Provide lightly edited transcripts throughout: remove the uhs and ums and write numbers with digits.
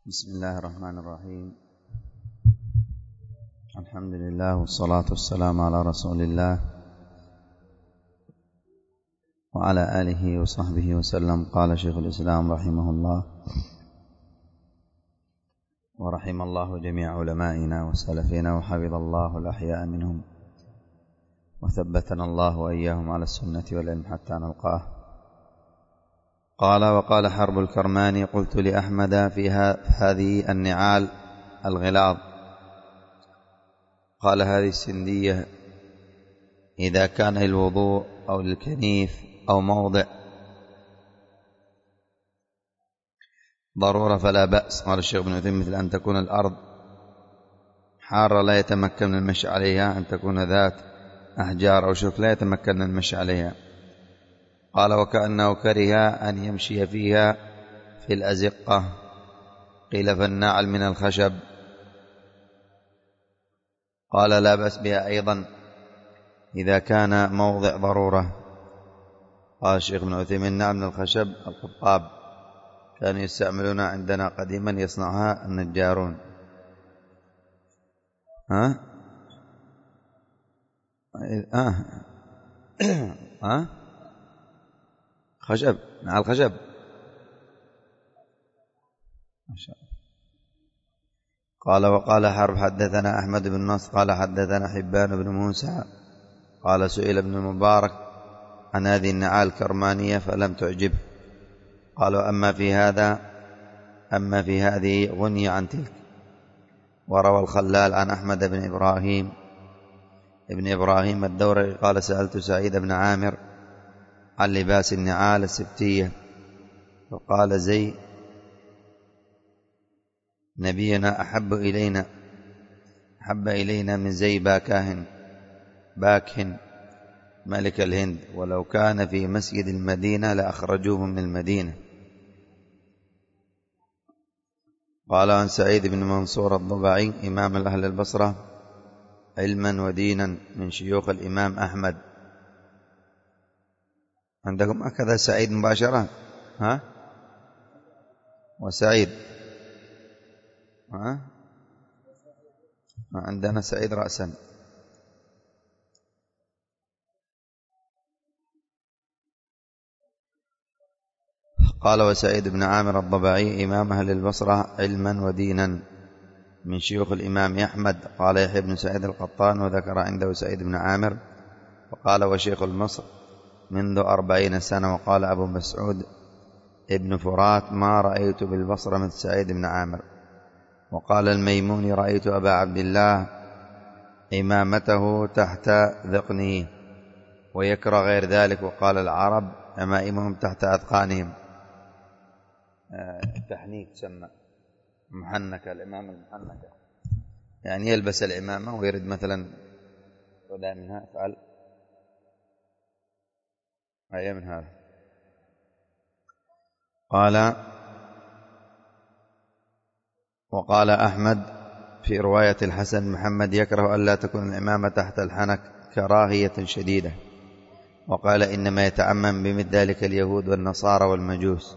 بسم الله الرحمن الرحيم. الحمد لله والصلاة والسلام على رسول الله وعلى آله وصحبه وسلم. قال شيخ الإسلام رحمه الله ورحم الله جميع علمائنا وسلفنا وحفظ الله الأحياء منهم وثبتنا الله وإياهم على السنة والعلم حتى نلقاه. قال: وقال حرب الكرماني: قلت لأحمد في هذه النعال الغلاظ، قال: هذه السندية إذا كان للوضوء أو للكنيف أو موضع ضرورة فلا بأس. قال الشيخ ابن عثيمين: مثل أن تكون الأرض حارة لا يتمكن من المشي عليها، أن تكون ذات أحجار أو شوك لا يتمكن من المشي عليها. قال: وكأنه كره أن يمشي فيها في الأزقة. قيل: فالنعل من الخشب. قال: لا بأس بها أيضا إذا كان موضع ضرورة. قال الشيخ ابن عثيمين: النعل من الخشب القطاب، كانوا يستعملون عندنا قديما يصنعها النجارون. خشب، نعل خشب ما شاء الله. قال: وقال حرب: حدثنا أحمد بن نصر قال: حدثنا حبان بن موسى قال: سئل ابن المبارك عن هذه النعال الكرمانية فلم تعجبه. قالوا: أما في هذه غني عن تلك. وروى الخلال عن أحمد بن إبراهيم الدوري قال: سألت سعيد بن عامر عن لباس النعال السبتية، فقال: زي نبينا أحب إلينا من زي باكهن ملك الهند، ولو كان في مسجد المدينة لأخرجوه من المدينة. قال عن سعيد بن منصور الضبعي إمام أهل البصرة علما ودينا من شيوخ الإمام أحمد. عندكم هكذا سعيد مباشرة؟ وسعيد عندنا سعيد رأسا. قال: وسعيد بن عامر الضبعي إمام أهل البصرة علما ودينا من شيوخ الإمام أحمد. قال يحيى بن سعيد القطان: وذكر عنده سعيد بن عامر. وقال: وشيخ مصر منذ 40 سنة. وقال أبو مسعود ابن فرات: ما رأيت بالبصرة مثل سعيد بن عامر. وقال الميموني: رأيت أبا عبد الله إمامته تحت ذقنه ويكره غير ذلك. وقال: العرب أمائمهم تحت أذقانهم. التحنيك تسمى محنكة، الإمامة المحنكة، يعني يلبس الإمامة ويرد مثلا ولا منها فعل أي من هذا. قال: وقال أحمد في رواية الحسن: محمد يكره ألا تكون الإمامة تحت الحنك كراهية شديدة. وقال: إنما يتعمم بمثل ذلك اليهود والنصارى والمجوس.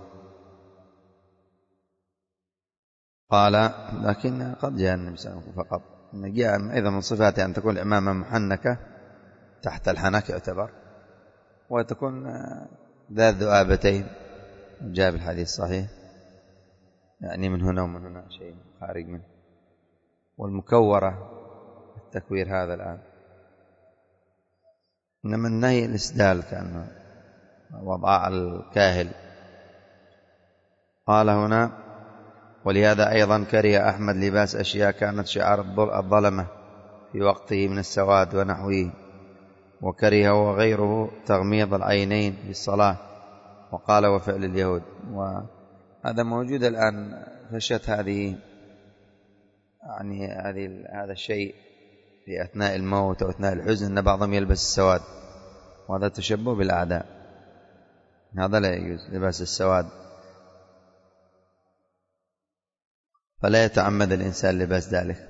قال: لكن قد جاء النبي صلى الله عليه وسلم فقط جاء أيضا من صفاته أن تكون الإمامة محنكة تحت الحنك يعتبر، وتكون ذات ذؤابتين، جاء بالحديث الصحيح، يعني من هنا ومن هنا شيء خارج منه. والمكورة التكوير هذا الآن، إنما النهي الإسدال كأنه وضع الكاهل. قال هنا: ولهذا أيضا كره أحمد لباس أشياء كانت شعار الظلمة في وقته من السواد ونحوه. وكره وغيره تغميض العينين في الصلاة. وقال: وفعل اليهود. وهذا موجود الآن، فشت هذه يعني هذا الشيء في أثناء الموت أو أثناء الحزن، أن بعضهم يلبس السواد، وهذا تشبه بالأعداء. هذا لا يجوز لباس السواد، فلا يتعمد الإنسان لباس ذلك.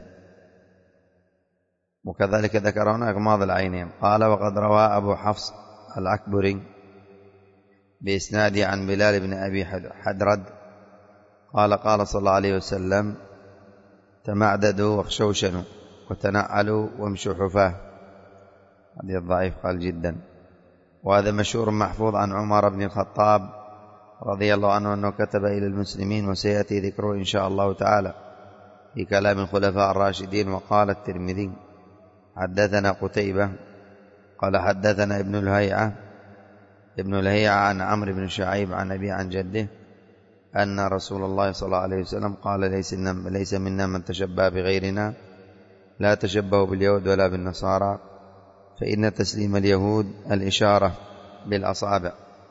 وكذلك ذكرون أغماض العينين. قال: وقد روى أبو حفص العكبري بإسناده عن بلال بن أبي حدرد قال قال صلى الله عليه وسلم: تمعددوا واخشوشنوا وتنعلوا وامشوا حفاه. هذا الضعيف قال جدا. وهذا مشهور محفوظ عن عمر بن الخطاب رضي الله عنه أنه كتب إلى المسلمين، وسيأتي ذكره إن شاء الله تعالى في كلام الخلفاء الراشدين. وقال الترمذي: حدثنا قتيبة قال حدثنا ابن الهيعة عن عمرو بن شعيب عن أبي عن جده أن رسول الله صلى الله عليه وسلم قال: ليس منا من تشبه بغيرنا، لا تشبهوا باليهود ولا بالنصارى، فإن تسليم اليهود الإشارة بالأصابع،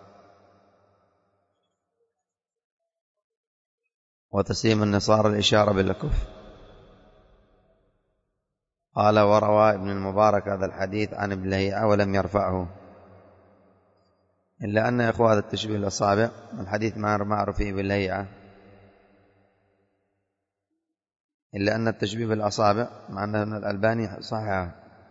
وتسليم النصارى الإشارة بالكف. قال: وروى ابن المبارك هذا الحديث عن ابن لهيعة ولم يرفعه، إلا أن إخوة التشبيه الأصابع الحديث معروف فيه ابن لهيعة، إلا أن التشبيه بالأصابع مع أن الألباني صححه،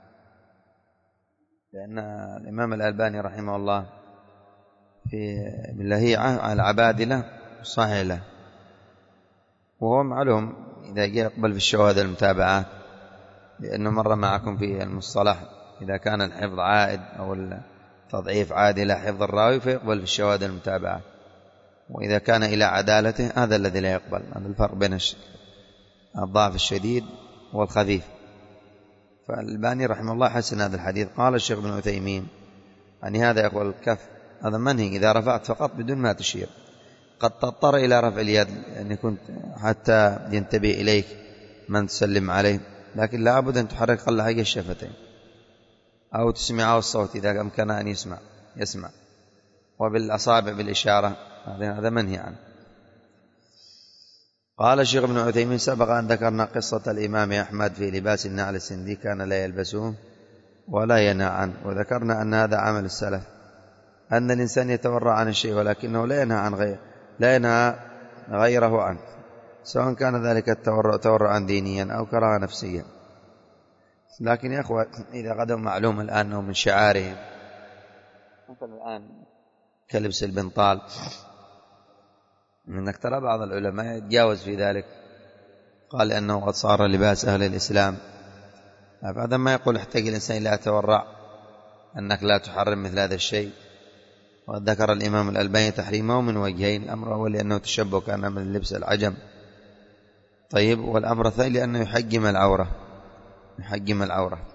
لأن الإمام الألباني رحمه الله في ابن لهيعة على العبادلة صحيح له، وهو معلوم إذا جاء يقبل في الشواهد المتابعات، لأنه مر معكم في المصطلح إذا كان الحفظ عائد أو التضعيف عائد إلى حفظ الراوي فيقبل في الشواهد المتابعات، وإذا كان إلى عدالته هذا الذي لا يقبل. هذا الفرق بين الضعف الشديد والخفيف. فالباني رحمه الله حسن هذا الحديث. قال الشيخ ابن عثيمين: يعني هذا يقول الكف هذا منهي إذا رفعت فقط بدون ما تشير، قد تضطر إلى رفع اليد أن يكون حتى ينتبه إليك من تسلم عليه، لكن لا بد أن تحرك قل حاجة الشفتين أو تسمعه الصوت إذا أمكن أن يسمع، وبالأصابع بالإشارة هذا منهي عنه. قال الشيخ ابن عثيمين: سبق أن ذكرنا قصة الإمام أحمد في لباس النعل السندي كان لا يلبسه ولا ينهى عنه، وذكرنا أن هذا عمل السلف، أن الإنسان يتورع عن الشيء ولكنه لا ينهى غيره عنه، سواء كان ذلك التورع تورعا دينيا أو كراهة نفسيا. لكن يا أخوة إذا غدوا معلوم الآن أنه من شعارهم، مثلا الآن كلبس البنطال، إنك ترى بعض العلماء يتجاوز في ذلك، قال أنه قد صار لباس أهل الإسلام، فهذا ما يقول احتاج الإنسان لا يتورع أنك لا تحرم مثل هذا الشيء. وقد ذكر الإمام الألباني تحريمه من وجهين: الأمر أول لأنه تشبه كان من لبس العجم، طيب، والأمر الثاني لأنه يحجم العورة.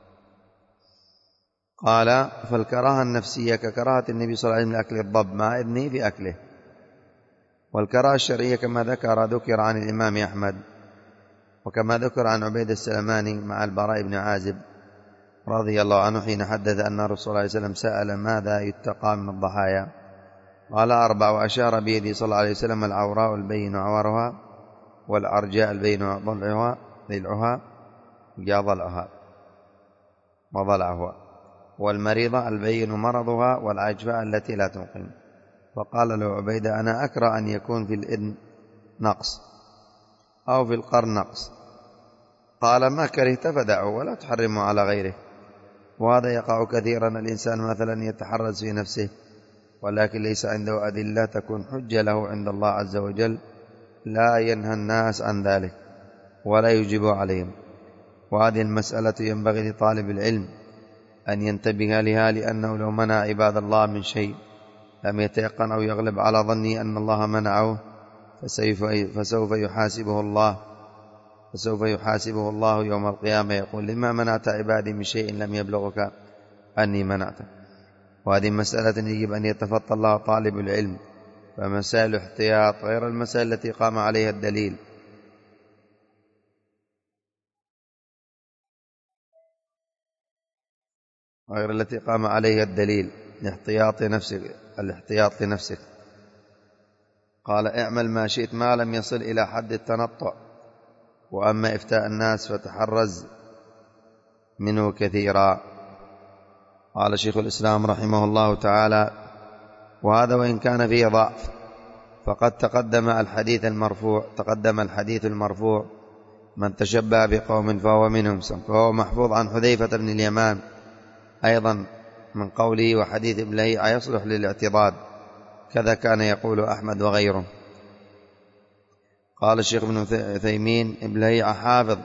قال: فالكراهة النفسية ككراهة النبي صلى الله عليه وسلم لأكل الضب مع ابنه في أكله، والكراهة الشرعية كما ذكر عن الإمام أحمد، وكما ذكر عن عبيد السلماني مع البراء بن عازب رضي الله عنه حين حدث أن رسول الله صلى الله عليه وسلم سأل: ماذا يتقى من الضحايا؟ قال: 4، وأشار بيده صلى الله عليه وسلم: العوراء البين عورها، والأرجاء البين ضلعها وضلعها، والمريضة البين مرضها، والعجفاء التي لا تنقم. فقال له عبيدة: أنا أكره أن يكون في الإذن نقص أو في القرن نقص. قال: ما كرهت فدعه ولا تحرمه على غيره. وهذا يقع كثيرا، الإنسان مثلا يتحرز في نفسه ولكن ليس عنده أدلة تكون حجة له عند الله عز وجل، لا ينهى الناس عن ذلك ولا يجيب عليهم. وهذه المسألة ينبغي لطالب العلم أن ينتبه لها، لأنه لو منع عباد الله من شيء لم يتيقن أو يغلب على ظنه أن الله منعه فسوف يحاسبه الله يوم القيامة، يقول: لما منعت عبادي من شيء لم يبلغك أني منعته. وهذه مسألة يجب أن يتفطن لها طالب العلم، فمسائل احتياط غير المسائل التي قام عليها الدليل. الاحتياط لنفسك. قال: اعمل ما شئت ما لم يصل إلى حد التنطع، وأما إفتاء الناس فتحرز منه كثيرا. قال شيخ الإسلام رحمه الله تعالى: وهذا وإن كان فيه ضعف فقد تقدم الحديث المرفوع: من تشبه بقوم فهو منهم، فهو محفوظ عن حذيفة بن اليمان أيضا من قوله: وحديث ابن لهيعة يصلح للاعتضاد، كذا كان يقول أحمد وغيره. قال الشيخ ابن عثيمين: ابن لهيعة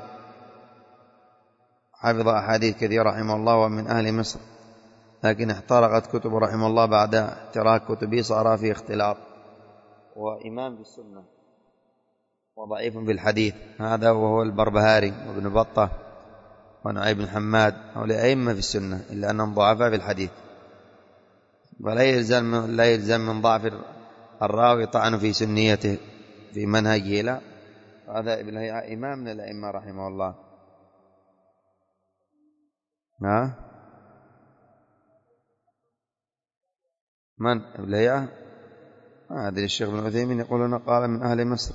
حفظ أحاديث كثيرة رحمه الله ومن أهل مصر، لكن احترقت كتب رحمه الله بعد احتراق كتبه، صار في اختلاط، وإمام في السنة وضعيف في الحديث. هذا وهو البربهاري وابن بطة ونعيم بن حماد، هؤلاء أئمة في السنة إلا أنهم ضعفاء في الحديث، ولا يلزم من ضعف الراوي طعن في سنيته في منهجه، لا، هذا ابن لهيعة إمام من الأئمة رحمه الله. من ابن لهيعة؟ ما أدري، الشيخ ابن عثيمين يقولون قال من أهل مصر.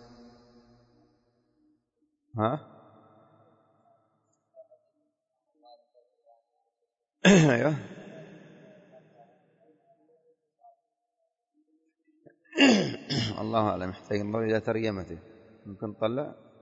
أيوه. الله أعلم، يحتاج نظر إلى ترجمته، ممكن طلع